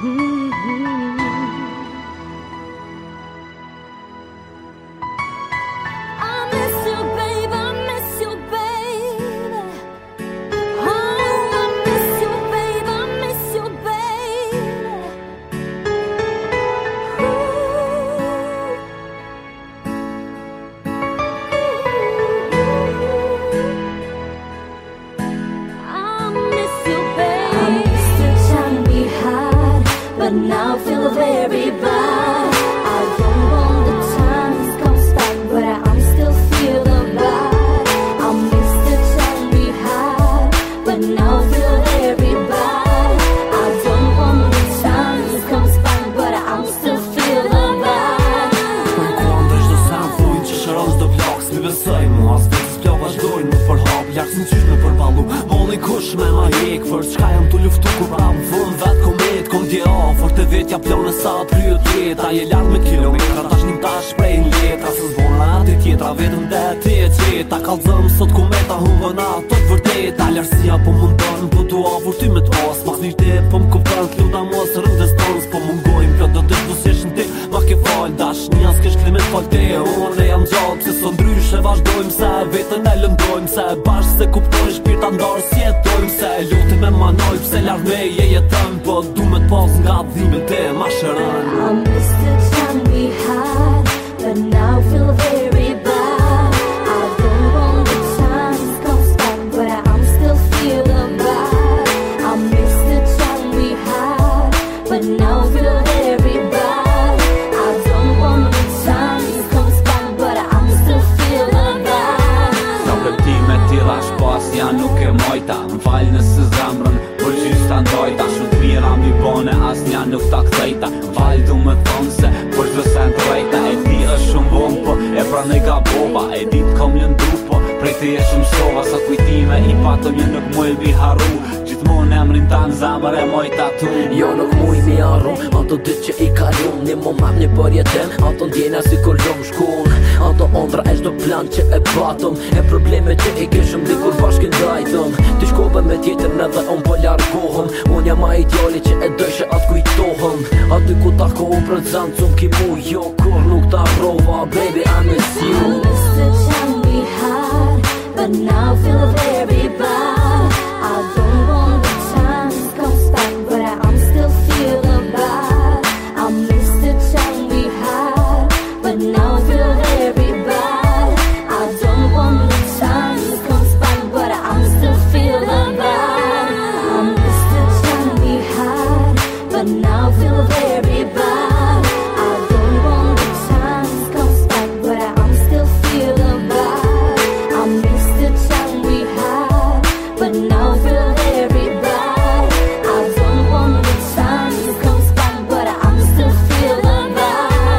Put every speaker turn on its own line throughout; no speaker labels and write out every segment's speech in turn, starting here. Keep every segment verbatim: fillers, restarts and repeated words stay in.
But now I feel very bad. I don't want the time comes back, but I'm still feeling bad. I miss the time we had, but now I feel very bad. I don't want the time comes back, but I'm still feeling bad.
Kur kondresh do sa më thujnë që shëron s'do plak, s'mi besoj mu as vetës plo vazhdojnë më përhap. Lartë si në qysh me përballu, bolli kush me ma hek. Për çka jam t'u luftu kur pra më fund vet komet. Kom dje afor të vetja plone sa t'ryët jeta. Je lartë me kilometra, tash një tash shprejn letra. Se zbona ati tjetra, vetëm dhe ti e qeta. Kalzëm sot kometa, huvëna të të vërteta. Lartësia po mundon, po t'u avur ty me t'pas. Mas një te po m'kuptan t'luta mos rëndes tons. Po mungojmë plot do të busjeshin ti, ma ke fal dash një as kesh klimet fal te. Unë e jam gjallë, pse sot ndryshe vazhdojmë. Se vetën e lëndojmë, se bashkë se kuptojnë shpirta ndarë si jetojmë. Se lutim e manoj, pse lartë me je jetëm. Po du me t'pas nga dhimet e ma shërën.
I miss the time we had, but now I feel very bad. I don't want the time comes back, but I'm still feeling bad. I miss the time we had, but now I feel very bad. I don't want the time comes back, but I'm still feeling bad.
Sa vërtime tila shpas janë nuk e mojta. M'fal nëse zemrën për gjys t'a ndojta. Shumë t'mira mi bone as nja nuk t'a kthejta. M'fal du me thonë se për gjdo sen të rejta. E di është shumë bon po e pra ne gabova. E di t'kom lëndu po prej të je shumë sova. Sa kujtime i patëm një nuk mu e bi haru. Gjithmon emrin ta në zemër e mojta tu.
Jo nuk muj mi arru, ato dit që i kalun. Një moment një për jetem, ato ndjena si kur lom shkun. Ato ondra e shdo plan që e patëm. E probleme që i keshëm dikur bashkin dajtëm. Ti shkove me tjetër në dhe on po largohëm. Unë jam a ideali që e dojshë atë kujtohëm. Aty ku ta kohë për të zanë cum ki mu. Jo kur nuk ta rova, baby I miss you.
I miss the time we had, but now I feel very bad. I don't want the time comes back, but I'm still feeling bad. I miss the time we had, but now I feel very bad. I don't want the time comes back, but I'm still feeling bad. I miss the time we had, but now I feel very bad. I don't want the time comes back, but I'm still feeling bad. I miss the time we had, but now I feel very bad. I don't want the time comes back, but I'm still feeling bad.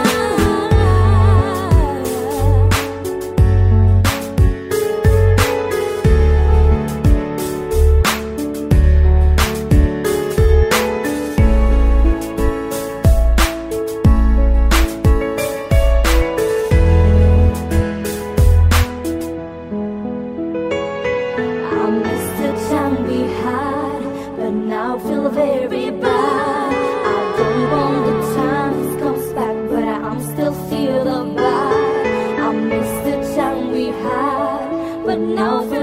I miss the time we had, but now I feel very bad. I don't want the time comes back, but I'm still feeling bad. I miss the time we had, but now I feel